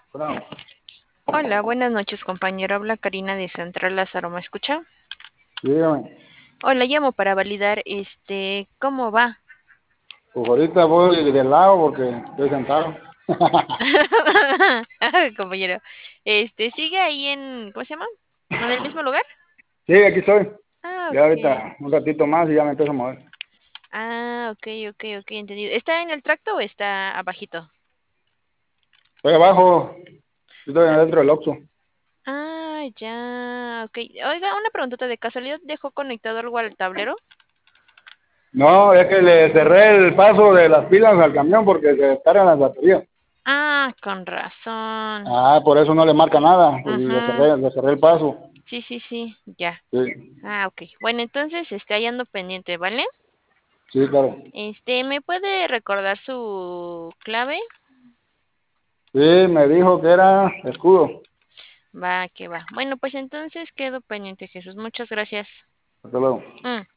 Bueno, Hola, buenas noches, compañero. Habla Karina de Central Lázaro, ¿me escucha? dígame, Hola, llamo para validar, ¿cómo va? pues ahorita voy del lado porque estoy sentado. Compañero, ¿sigue ahí ¿cómo se llama? ¿En el mismo lugar? Sí, aquí estoy. Ah, Ya ok. ahorita, un ratito más y ya me empiezo a mover. Ah, ok, ok, ok, entendido. ¿Está en el tracto o está abajito? Estoy abajo, estoy Ah, adentro del Oxxo. ya, ok. Oiga, una preguntota de casualidad, ¿dejó conectado algo al tablero? No, es que le cerré el paso de las pilas al camión porque se descargan las baterías. Ah, con razón. Ah, por eso no le marca nada, pues Ajá. le cerré el paso. Sí, sí, sí, ya. Sí, Ah, ok. Bueno, entonces, ahí ando pendiente, ¿vale? sí, claro. ¿Me puede recordar su clave? Sí, me dijo que era escudo. Va, que va. Bueno, pues entonces quedo pendiente, Jesús. Muchas gracias. Hasta luego. Mm.